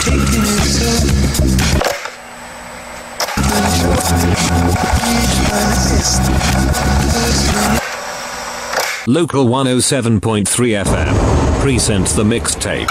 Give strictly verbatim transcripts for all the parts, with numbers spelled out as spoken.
Local one oh seven point three F M presents the mixtape.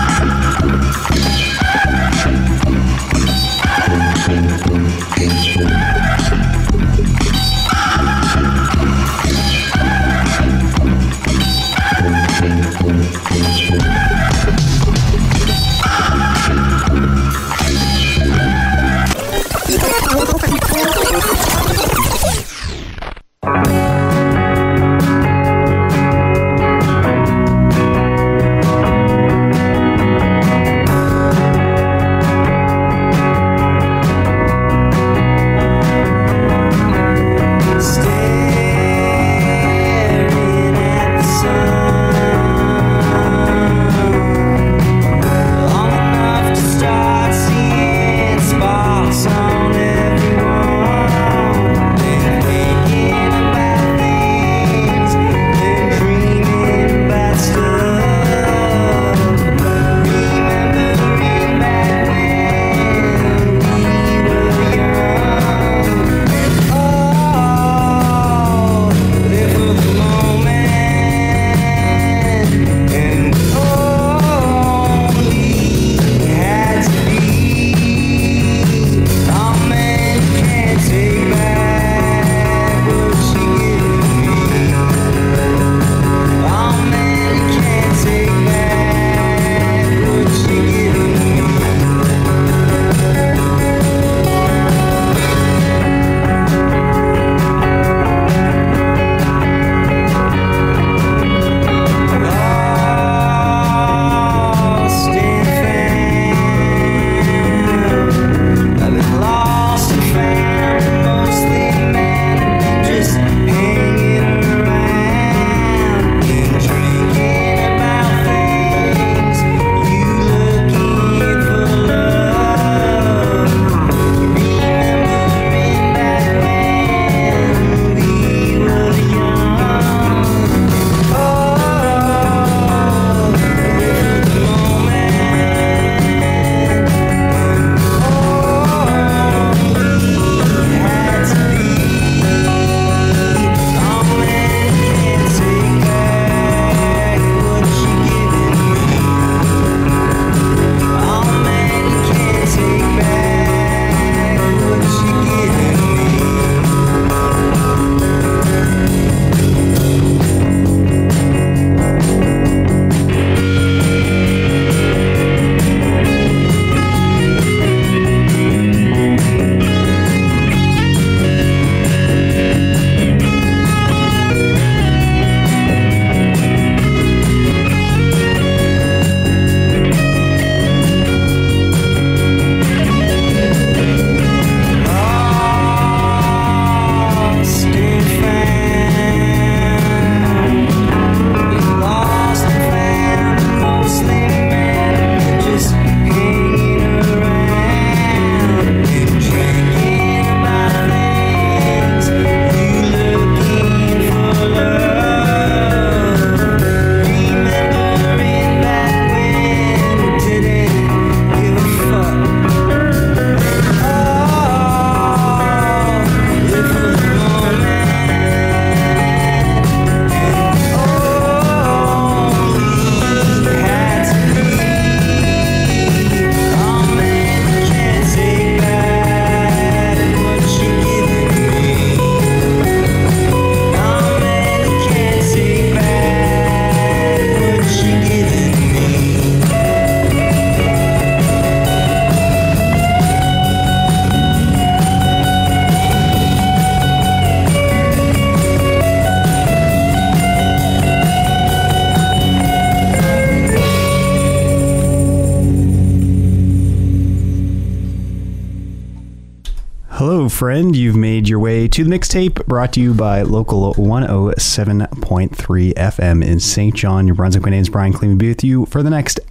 Hello, friend. You've made your way to the mixtape, brought to you by Local one oh seven point three F M in Saint John, New Brunswick. My name is Brian Clemen. Be with you for the next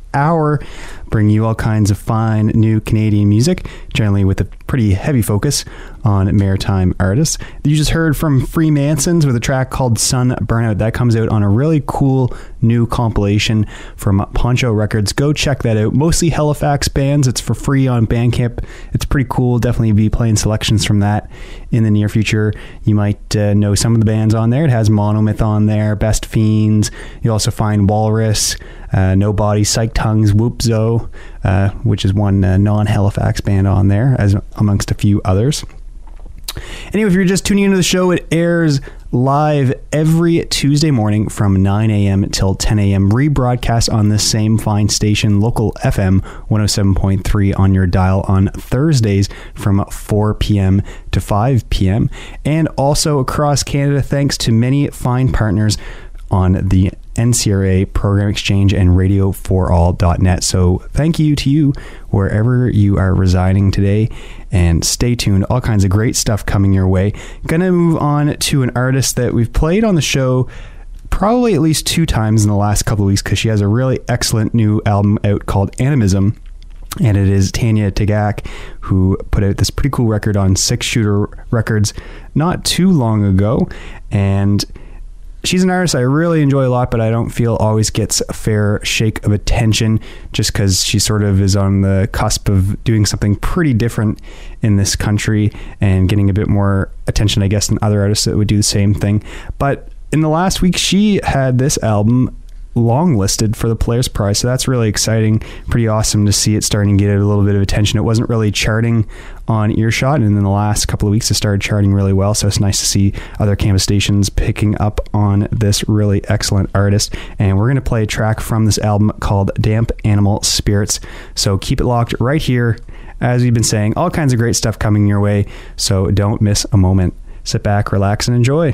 hour, bring you all kinds of fine new Canadian music, generally with a pretty heavy focus on maritime artists. You just heard from Freemansons with a track called Sun Burnout. That comes out on a really cool new compilation from Poncho Records. Go check that out. Mostly Halifax bands. It's for free on Bandcamp. It's pretty cool. Definitely be playing selections from that in the near future. You might uh, know some of the bands on there. It has Monomyth on there, Best Fiends. You'll also find Walrus, uh, Nobody, Psych Tongues, Whoopzo, uh, which is one uh, non-Halifax band on there, as amongst a few others. Anyway, if you're just tuning into the show, it airs live every Tuesday morning from nine a.m. till ten a.m. Rebroadcast on this same fine station, local F M one oh seven point three on your dial on Thursdays from four p.m. to five p.m. And also across Canada, thanks to many fine partners on the N C R A Program Exchange and radio for all dot net. So thank you to you wherever you are residing today, and stay tuned. All kinds of great stuff coming your way. Gonna move on to an artist that we've played on the show probably at least two times in the last couple of weeks, because she has a really excellent new album out called Animism. And it is Tanya Tagaq, who put out this pretty cool record on Six Shooter Records not too long ago. And she's an artist I really enjoy a lot, but I don't feel always gets a fair shake of attention, just because she sort of is on the cusp of doing something pretty different in this country and getting a bit more attention, I guess, than other artists that would do the same thing. But in the last week, she had this album long listed for the Polaris Prize, so that's really exciting. Pretty awesome to see it starting to get a little bit of attention. It wasn't really charting on Earshot, and in the last couple of weeks it started charting really well, so it's nice to see other campus stations picking up on this really excellent artist. And we're going to play a track from this album called Damp Animal Spirits, so keep it locked right here. As we've been saying, all kinds of great stuff coming your way, so don't miss a moment. Sit back, relax, and enjoy.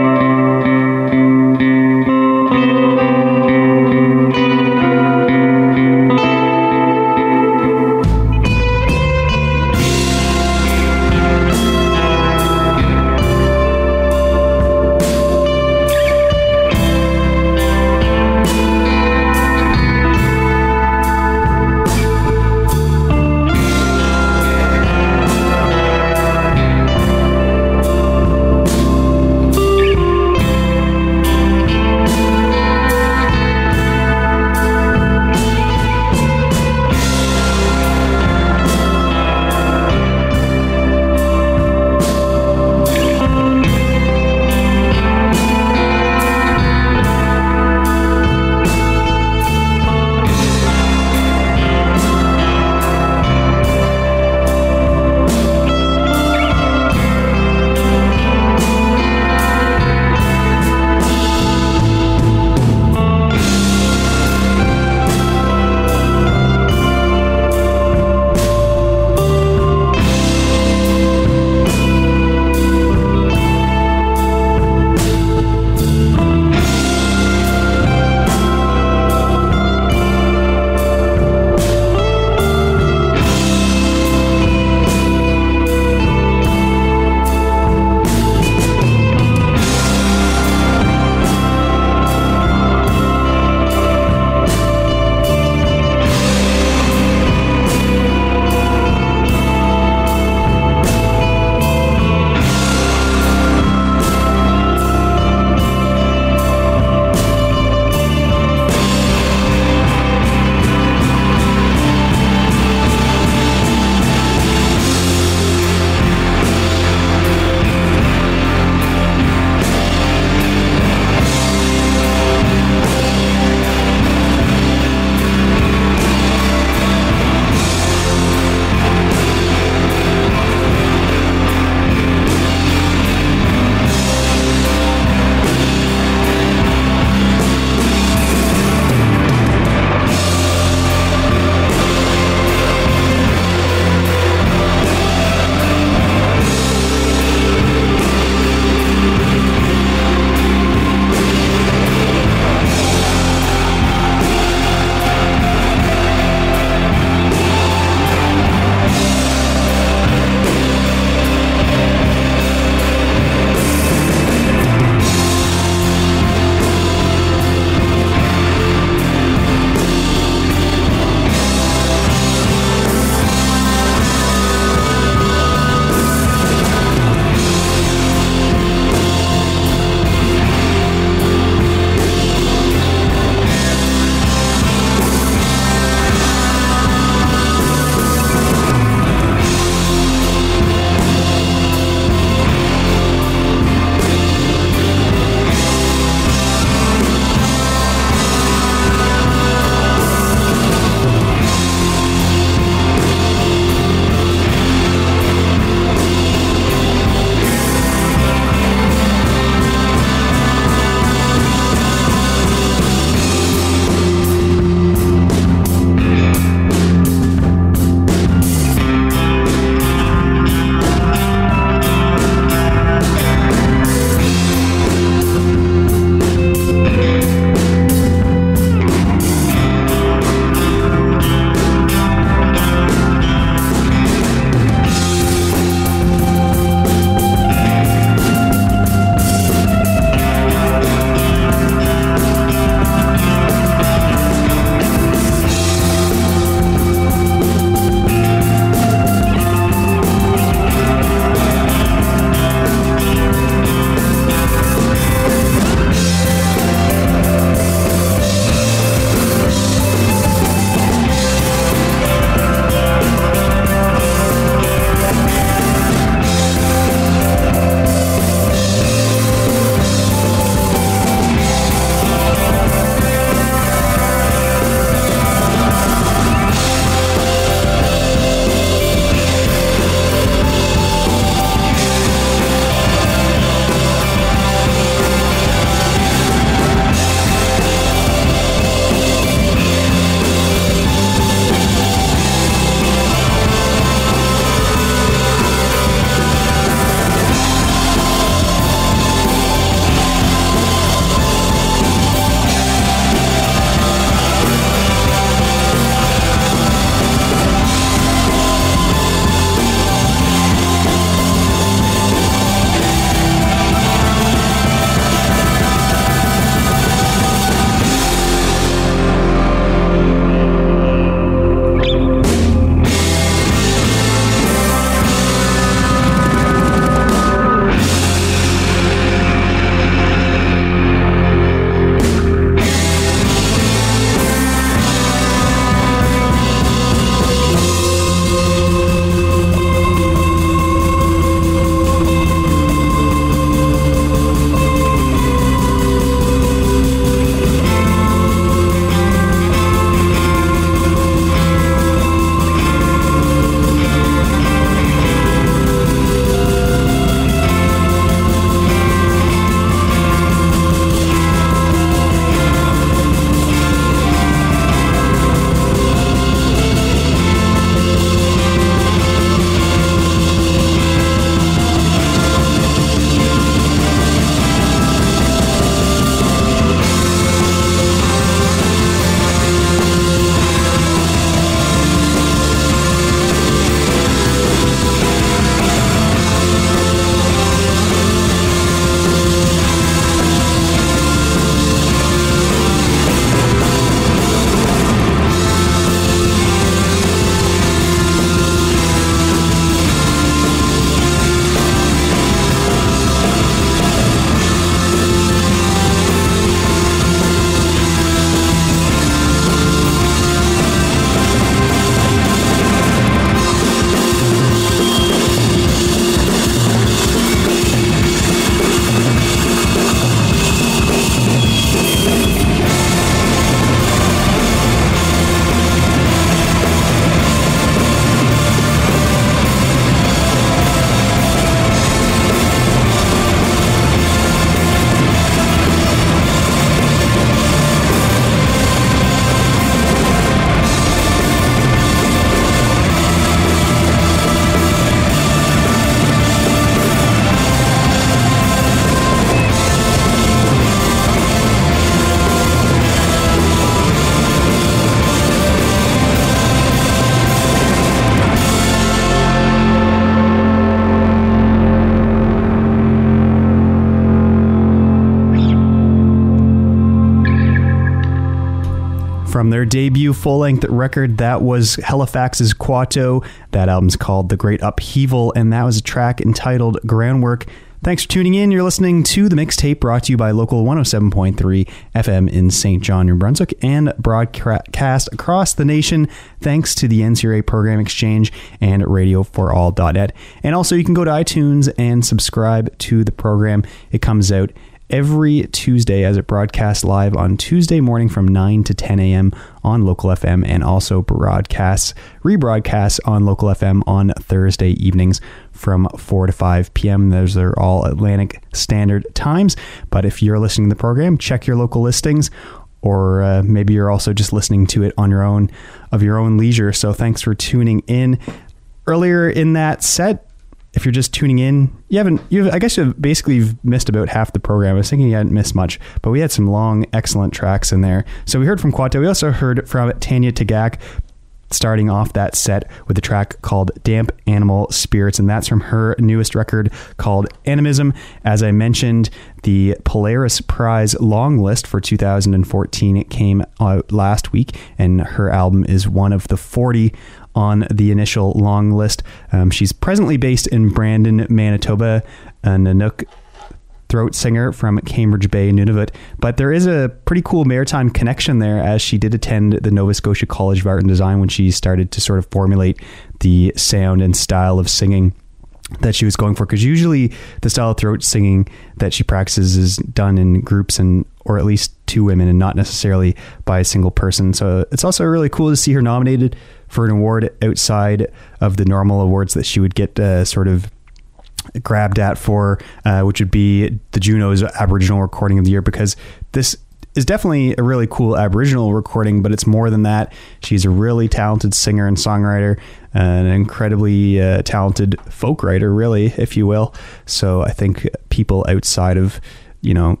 From their debut full-length record, that was Halifax's Quato. That album's called The Great Upheaval, and that was a track entitled Groundwork. Thanks for tuning in. You're listening to The Mixtape, brought to you by Local one oh seven point three F M in Saint John, New Brunswick, and broadcast across the nation thanks to the N C R A Program Exchange and radio for all dot net. And also, you can go to iTunes and subscribe to the program. It comes out every Tuesday as it broadcasts live on Tuesday morning from nine to ten a.m. on Local F M, and also broadcasts, rebroadcasts on Local F M on Thursday evenings from four to five p.m. Those are all Atlantic Standard Times. But if you're listening to the program, check your local listings, or uh, maybe you're also just listening to it on your own, of your own leisure. So thanks for tuning in. Earlier in that set, if you're just tuning in, you haven't, you've, I guess you've basically you've missed about half the program. I was thinking you hadn't missed much, but we had some long, excellent tracks in there. So we heard from Quato. We also heard from Tanya Tagaq, starting off that set with a track called Damp Animal Spirits, and that's from her newest record called Animism. As I mentioned, the Polaris Prize long list for two thousand fourteen came out last week, and her album is one of the forty on the initial long list. Um, she's presently based in Brandon, Manitoba, a Nanook throat singer from Cambridge Bay, Nunavut. But there is a pretty cool maritime connection there, as she did attend the Nova Scotia College of Art and Design when she started to sort of formulate the sound and style of singing that she was going for. Because usually the style of throat singing that she practices is done in groups, and or at least two women, and not necessarily by a single person. So it's also really cool to see her nominated for an award outside of the normal awards that she would get uh, sort of grabbed at for, uh, which would be the Juno's Aboriginal Recording of the Year, because this is definitely a really cool Aboriginal recording, but it's more than that. She's a really talented singer and songwriter, an incredibly uh, talented folk writer, really, if you will. So I think people outside of, you know,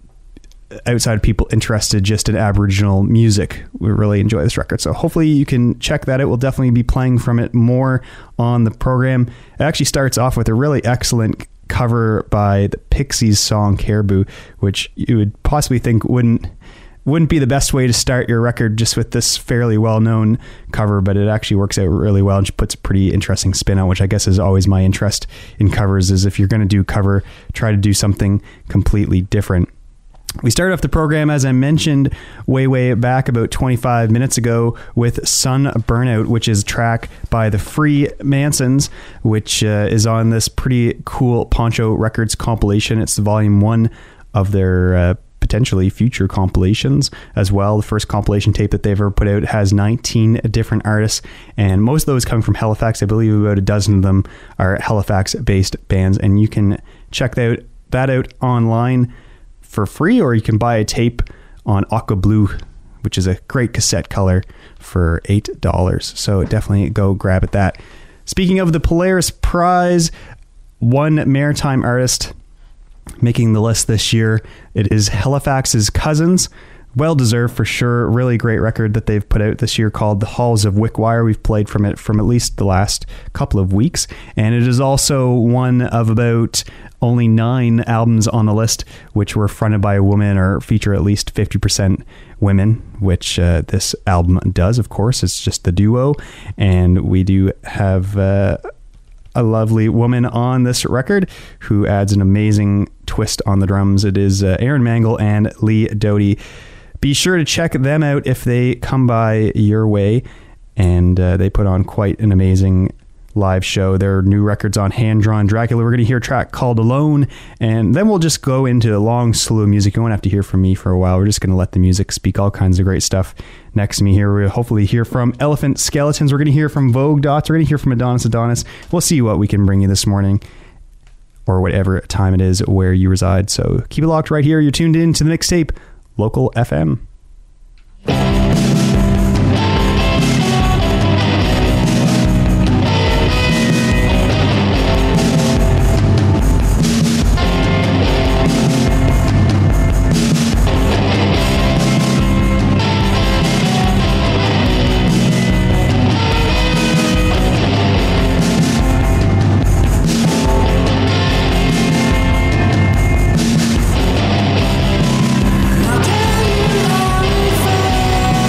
outside of people interested just in Aboriginal music, we really enjoy this record. So hopefully you can check that out. We'll definitely be playing from it more on the program. It actually starts off with a really excellent cover by the Pixies song Caribou, which you would possibly think wouldn't wouldn't be the best way to start your record, just with this fairly well-known cover, but it actually works out really well, and she puts a pretty interesting spin on, which I guess is always my interest in covers, is if you're going to do cover, try to do something completely different. We started off the program, as I mentioned, way, way back about twenty-five minutes ago with Sun Burnout, which is a track by the Freemasons, which uh, is on this pretty cool Poncho Records compilation. It's the volume one of their uh, potentially future compilations as well. The first compilation tape that they've ever put out has nineteen different artists, and most of those come from Halifax. I believe about a dozen of them are Halifax-based bands, and you can check that out, that out online for free, or you can buy a tape on Aqua Blue, which is a great cassette color, for eight dollars. So definitely go grab at that. Speaking of the Polaris Prize, one maritime artist making the list this year, it is Halifax's Cousins. Well deserved for sure. Really great record that they've put out this year called The Halls of Wickwire. We've played from it from at least the last couple of weeks, and it is also one of about only nine albums on the list which were fronted by a woman or feature at least fifty percent women, which uh, this album does, of course. It's just the duo, and we do have uh, a lovely woman on this record who adds an amazing twist on the drums. It is uh, Erin Mangle and Lee Doty. Be sure to check them out if they come by your way, and uh, they put on quite an amazing live show. Their new record's on Hand Drawn Dracula. We're going to hear a track called Alone, and then we'll just go into a long slew of music. You won't have to hear from me for a while. We're just going to let the music speak. All kinds of great stuff. Next to me here, we'll hopefully hear from Elephant Skeletons. We're going to hear from Vogue Dots. We're going to hear from Adonis Adonis. We'll see what we can bring you this morning, or whatever time it is where you reside. So keep it locked right here. You're tuned in to the Mixtape, Local F M. Again,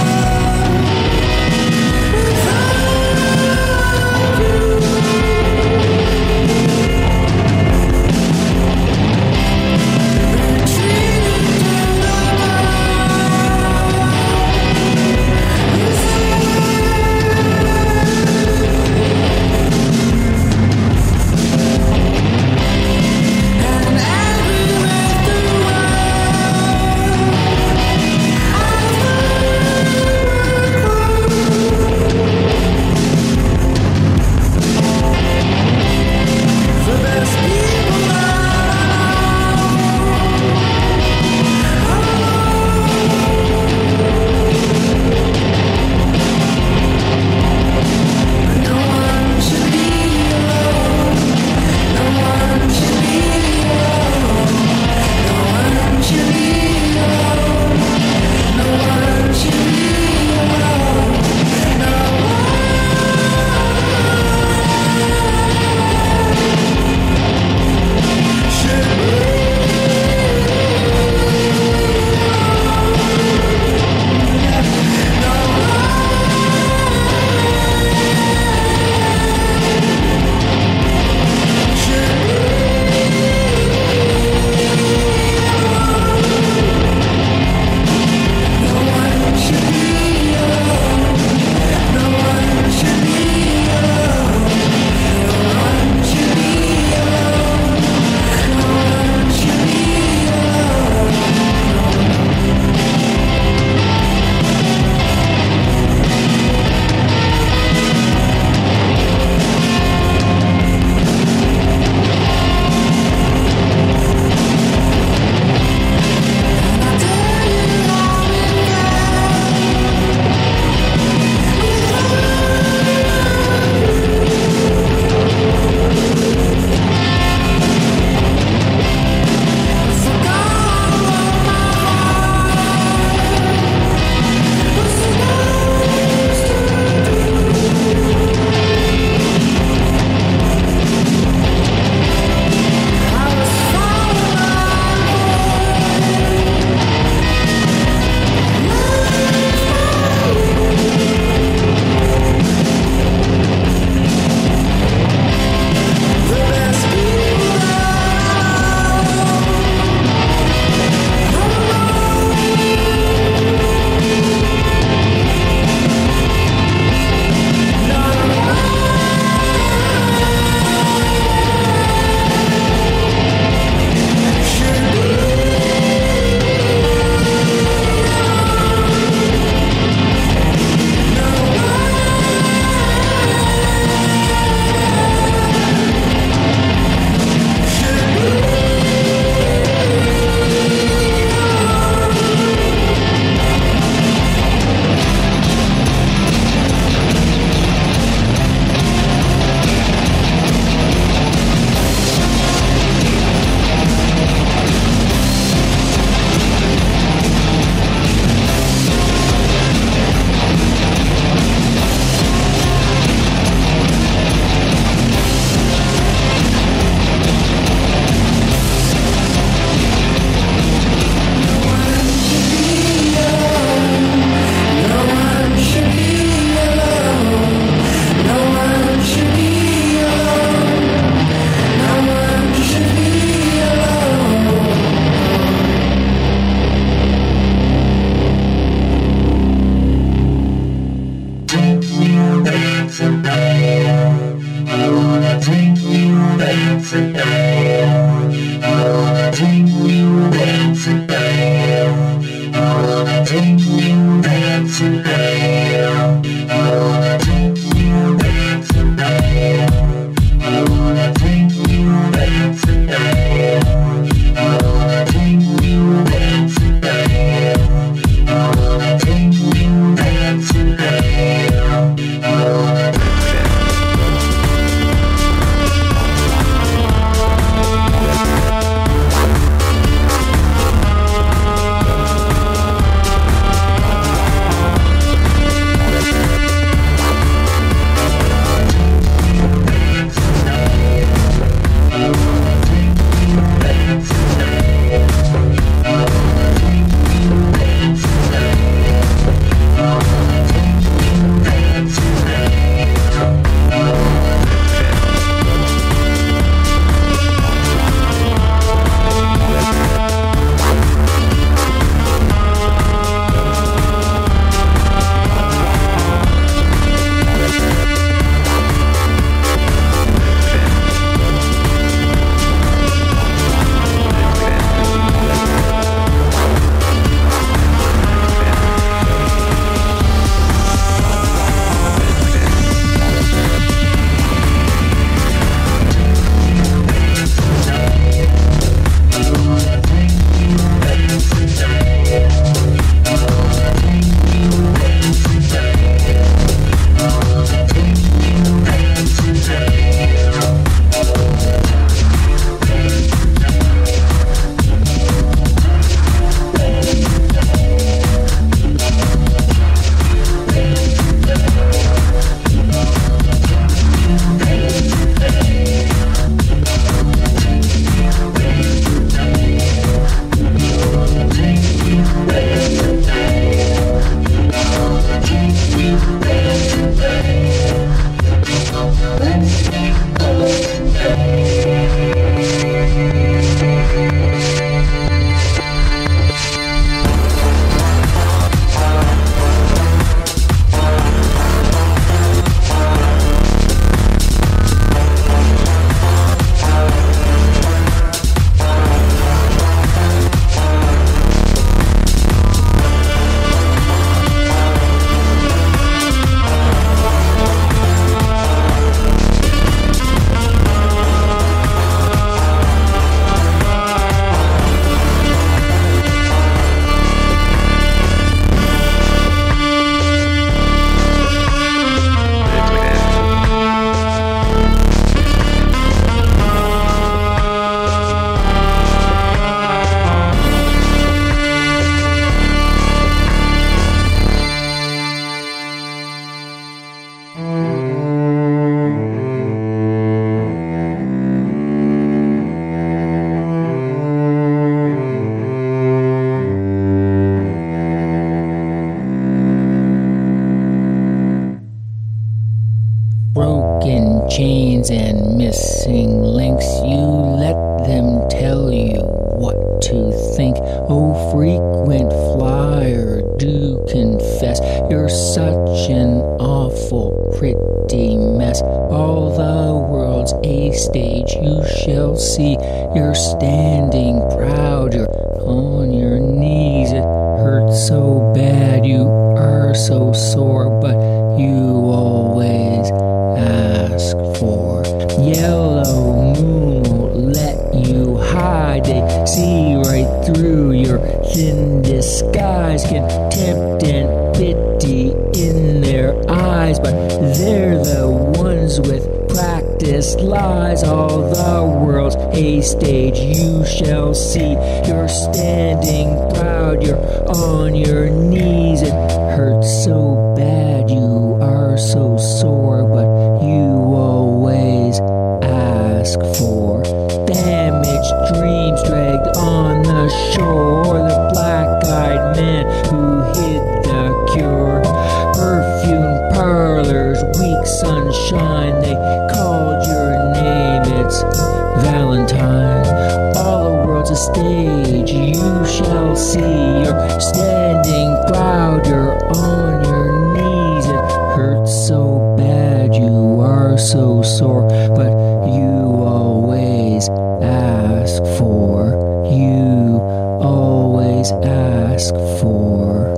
and missing links. You let them tell you what to think. Oh, frequent flyer, do confess you're such an awful pretty mess. All the world's a stage, you shall see. You're standing proud, you're on your knees. It hurts so bad, you are so sore, but you always ask for. Yellow moon won't let you hide. They see right through your thin disguise. Contempt and pity in their eyes, but they're the ones with practiced lies. All the world's a stage, you shall see. You're standing proud, you're on your knees. It hurts so bad, you are so sore, but you always ask for. Damaged dreams dragged on the shore. The black-eyed man who hid the cure. Perfume parlors, weak sunshine, they called your name, it's Valentine. All the world's a stage, you shall see. You're standing proud, you're on your knees. It hurts so bad, you are so sore, but you always ask for. You always ask for.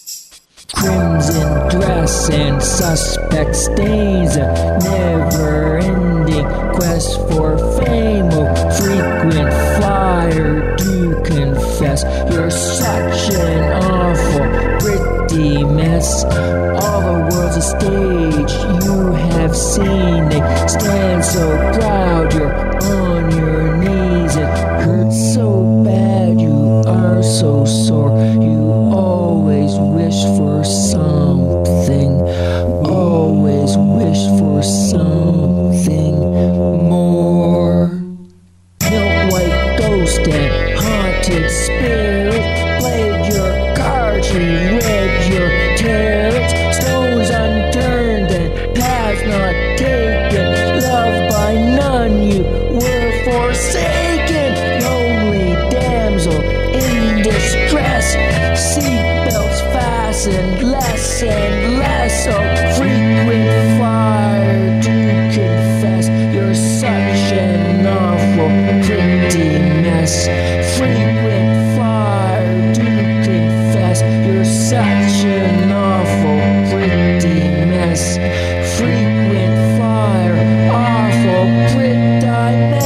Crimson dress and suspect stains, a never-ending quest for fame. Oh, frequent flyer, do confess you're such an awful pretty mess. All the world's a stage, you have seen. They stand so proud, you're on your knees. It hurts so bad, you are so sore. You always wish for something, always wish for something more. Milk white ghost and haunted spirit played your cards, reread your tarot. Stones unturned and paths not taken, loved by none, you were forsaken. Lonely damsel in distress, seatbelts fastened less and less. Oh, frequent fire, do confess you're such an awful pretty mess. Frequent fire, do confess you're such an awful pretty mess. Frequent fire, awful pretty mess.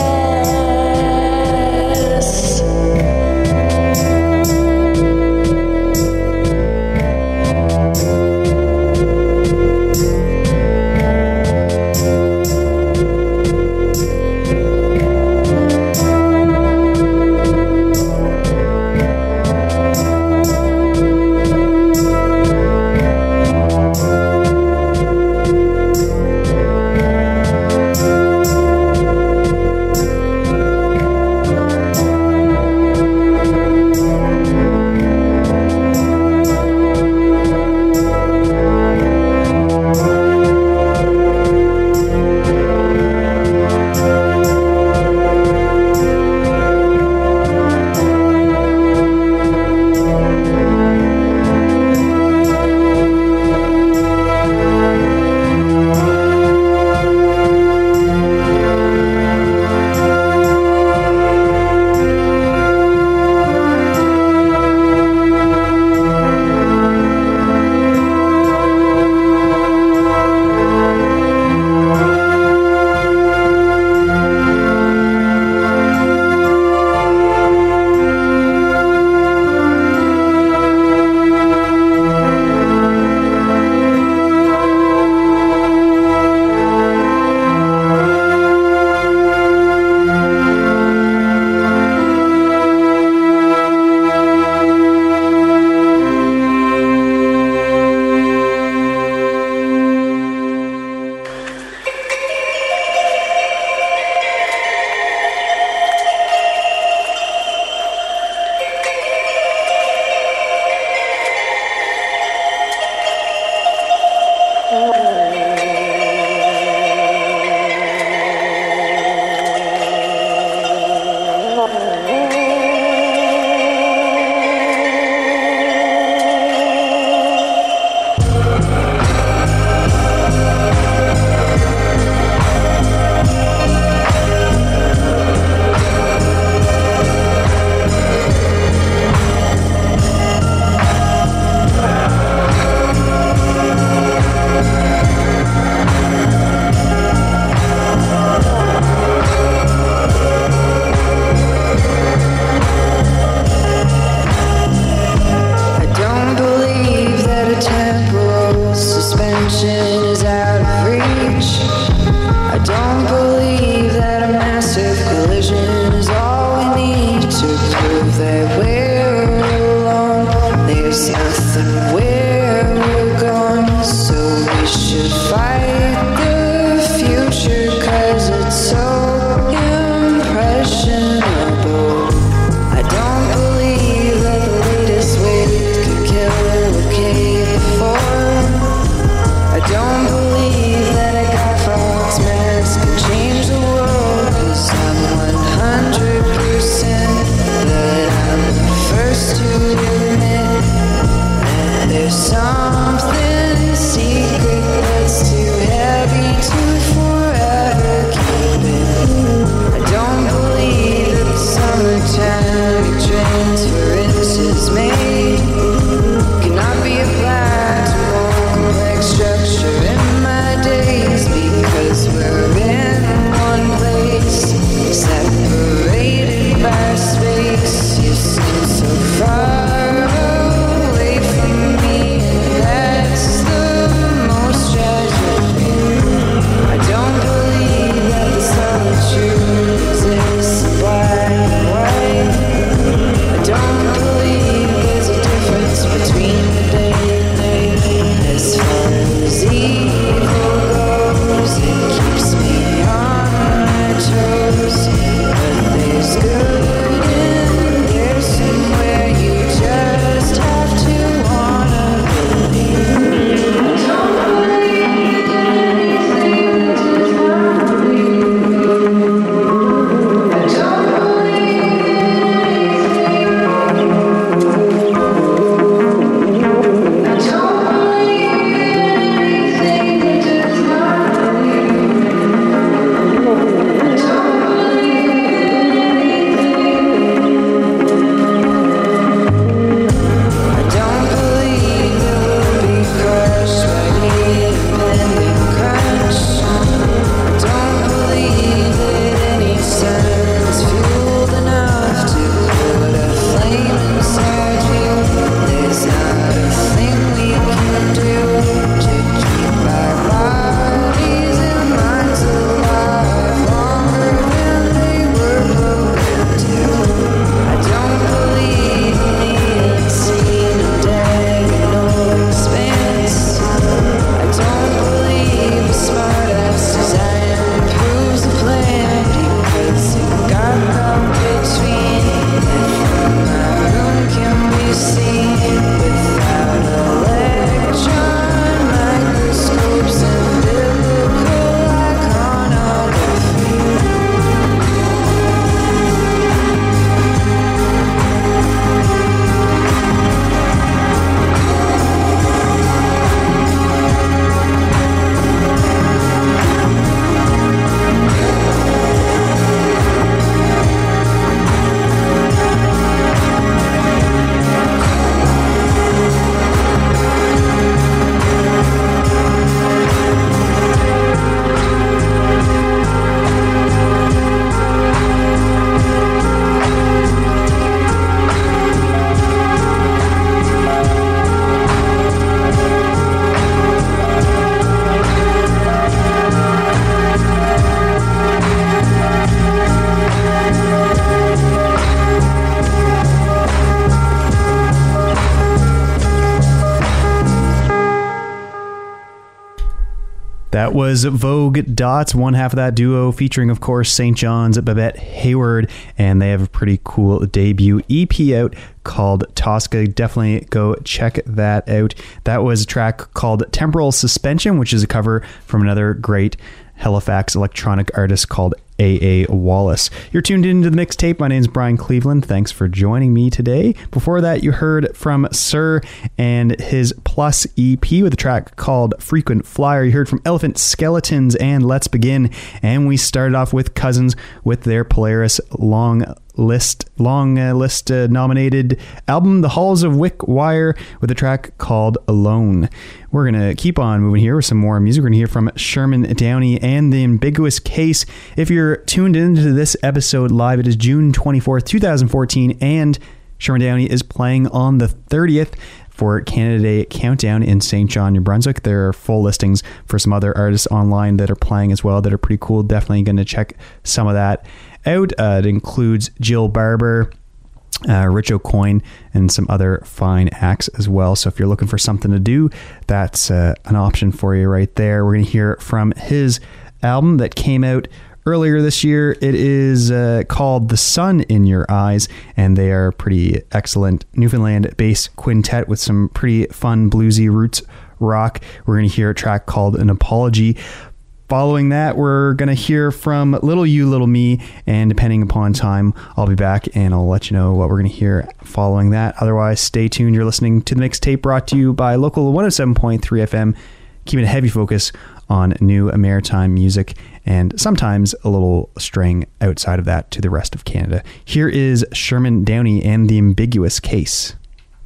That was Vogue Dots, one half of that duo featuring, of course, Saint John's Babette Hayward, and they have a pretty cool debut E P out called Tosca. Definitely go check that out. That was a track called Temporal Suspension, which is a cover from another great Halifax electronic artist called A A Wallace. You're tuned into the mixtape. My name is Brian Cleveland. Thanks for joining me today. Before that, you heard from Sir and his Plus E P with a track called Frequent Flyer. You heard from Elephant Skeletons and Let's Begin. And we started off with Cousins with their Polaris long list long uh, list uh, nominated album The Halls of Wick Wire with a track called Alone. We're gonna keep on moving here with some more music. We're gonna hear from Sherman Downey and The Ambiguous Case. If you're tuned into this episode live, it is June twenty-fourth, twenty fourteen, and Sherman Downey is playing on the thirtieth for Canada Day Countdown in Saint John, New Brunswick. There are full listings for some other artists online that are playing as well that are pretty cool. Definitely going to check some of that out. Uh, it includes Jill Barber, uh, Rich O'Coin, and some other fine acts as well. So if you're looking for something to do, that's uh, an option for you right there. We're going to hear from his album that came out earlier this year. It is uh, called The Sun in Your Eyes, and they are pretty excellent Newfoundland-based quintet with some pretty fun bluesy roots rock. We're going to hear a track called An Apology. Following that, we're going to hear from Little You, Little Me, and depending upon time, I'll be back and I'll let you know what we're going to hear following that. Otherwise, stay tuned. You're listening to the mixtape brought to you by Local one oh seven point three F M, keeping a heavy focus on new maritime music and sometimes a little straying outside of that to the rest of Canada. Here is Sherman Downey and The Ambiguous Case.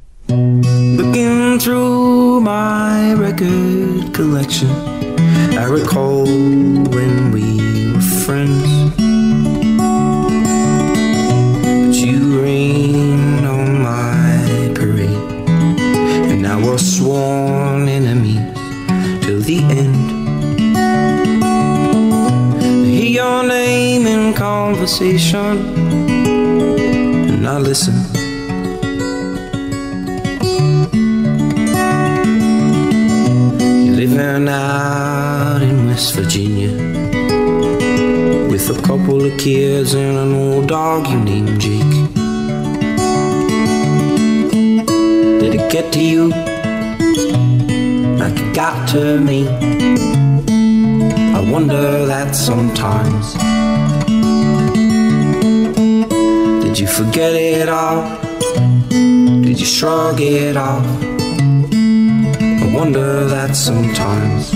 Looking through my record collection, I recall when we were friends, but you rained on my parade, and now we're sworn enemies till the end. Your name in conversation, and I listen. You're living out in West Virginia with a couple of kids and an old dog you named Jake. Did it get to you like it got to me? I wonder that sometimes. Did you forget it all? Did you shrug it off? I wonder that sometimes.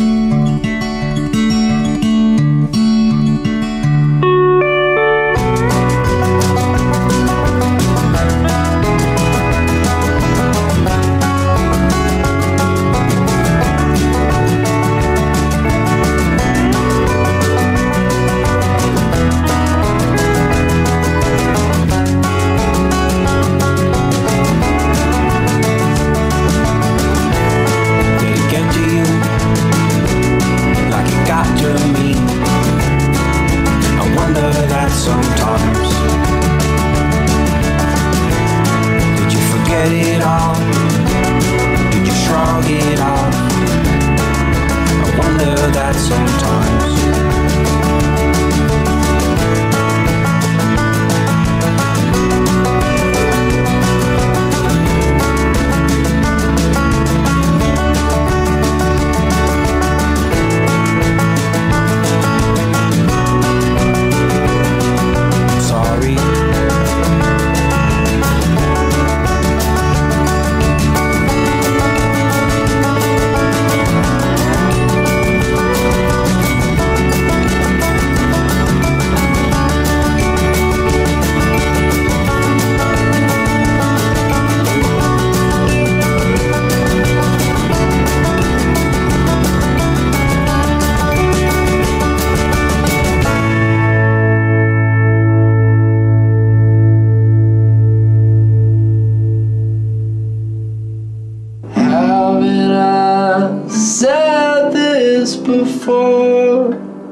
before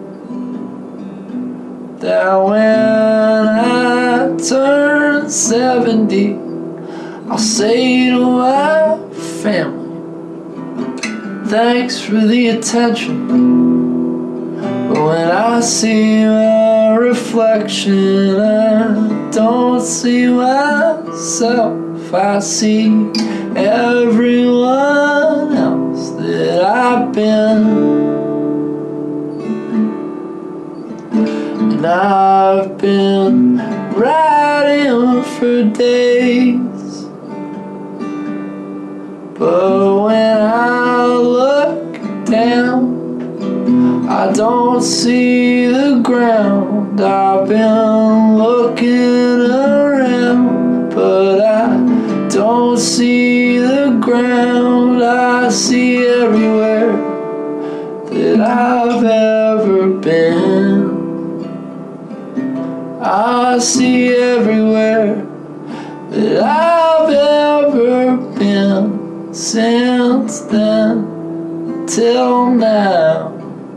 that when I turn seventy, I'll say to my family, thanks for the attention But when I see my reflection, I don't see myself. I see everyone else that I've been. And I've been riding for days, but when I look down, I don't see the ground. I've been looking around, but I don't see the ground. I see everywhere that I've ever been. I see everywhere that I've ever been since then till now.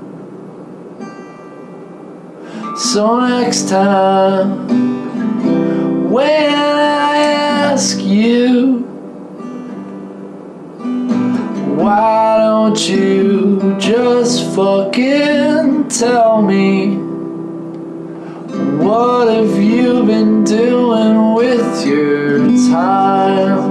So next time when I ask you, why don't you just fucking tell me? What have you been doing with your time?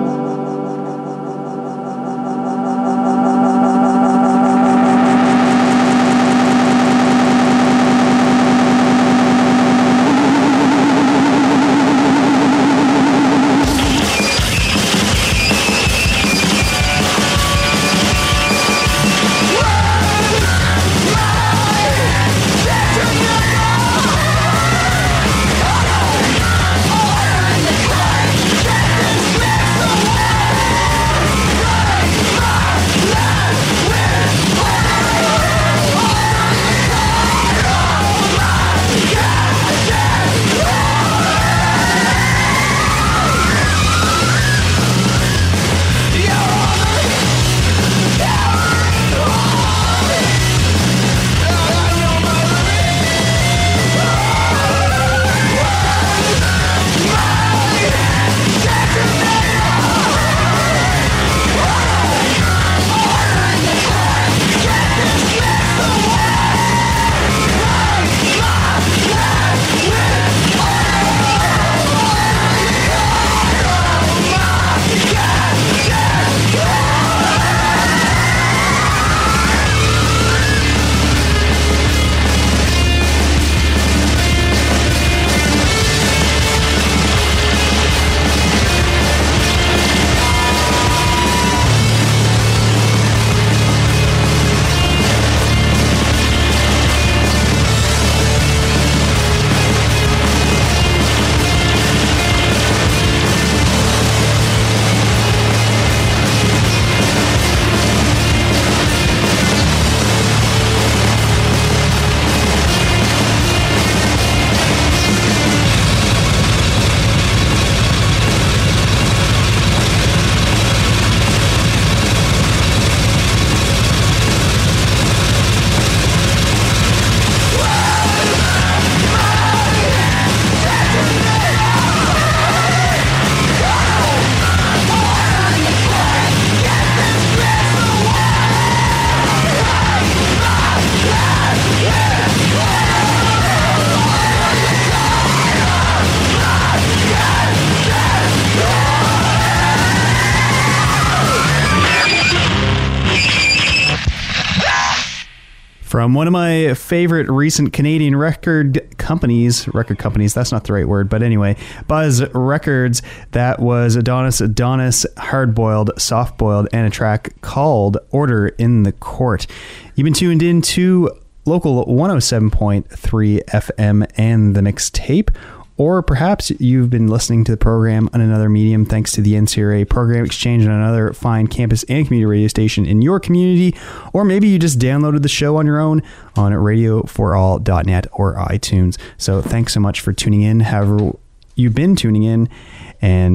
From one of my favorite recent Canadian record companies, record companies, that's not the right word, but anyway, Buzz Records, that was Adonis Adonis, Hardboiled, Softboiled, and a track called Order in the Court. You've been tuned in to local one oh seven point three F M and the Mixtape, or perhaps you've been listening to the program on another medium thanks to the N C R A Program Exchange and another fine campus and community radio station in your community, or maybe you just downloaded the show on your own on radio for all dot net or iTunes. So thanks so much for tuning in, however you've been tuning in, and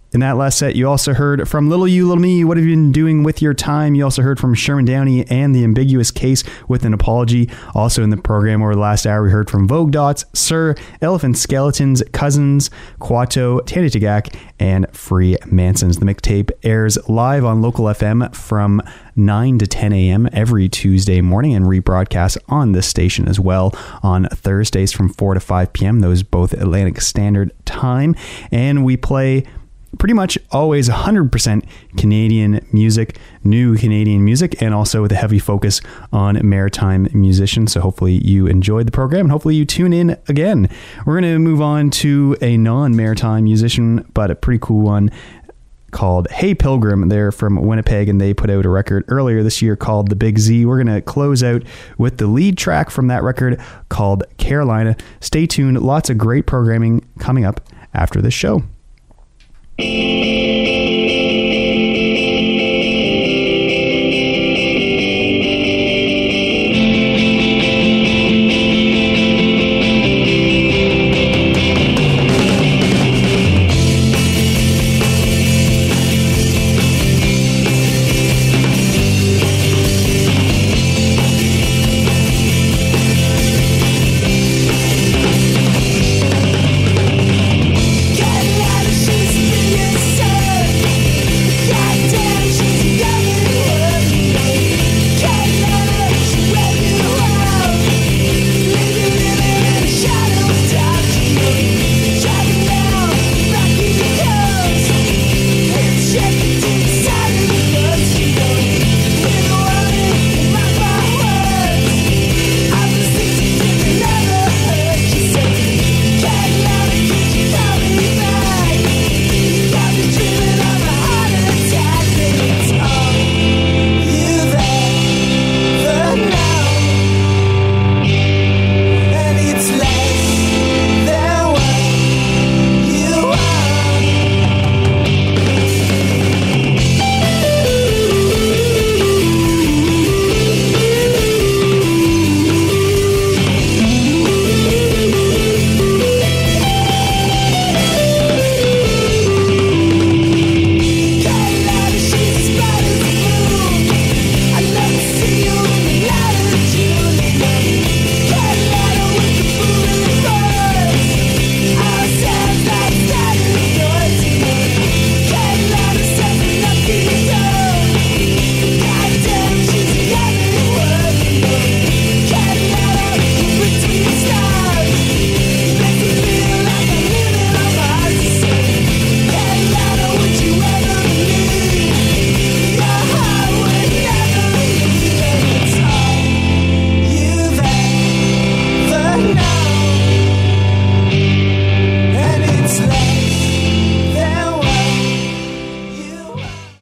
In that last set, you also heard from Little You, Little Me, What Have You Been Doing With Your Time? You also heard from Sherman Downey and The Ambiguous Case with An Apology. Also in the program over the last hour, we heard from Vogue Dots, Sir, Elephant Skeletons, Cousins, Quato, Tani Tagak, and Free Mansons. The mixtape airs live on local F M from nine to ten a.m. every Tuesday morning and rebroadcast on this station as well on Thursdays from four to five p.m. Those both Atlantic Standard Time. And we play pretty much always one hundred percent Canadian music, new Canadian music, and also with a heavy focus on maritime musicians. So hopefully you enjoyed the program and hopefully you tune in again. We're going to move on to a non-maritime musician, but a pretty cool one called Hey Pilgrim. They're from Winnipeg and they put out a record earlier this year called The Big Z. We're going to close out with the lead track from that record called Carolina. Stay tuned. Lots of great programming coming up after this show. Thank you.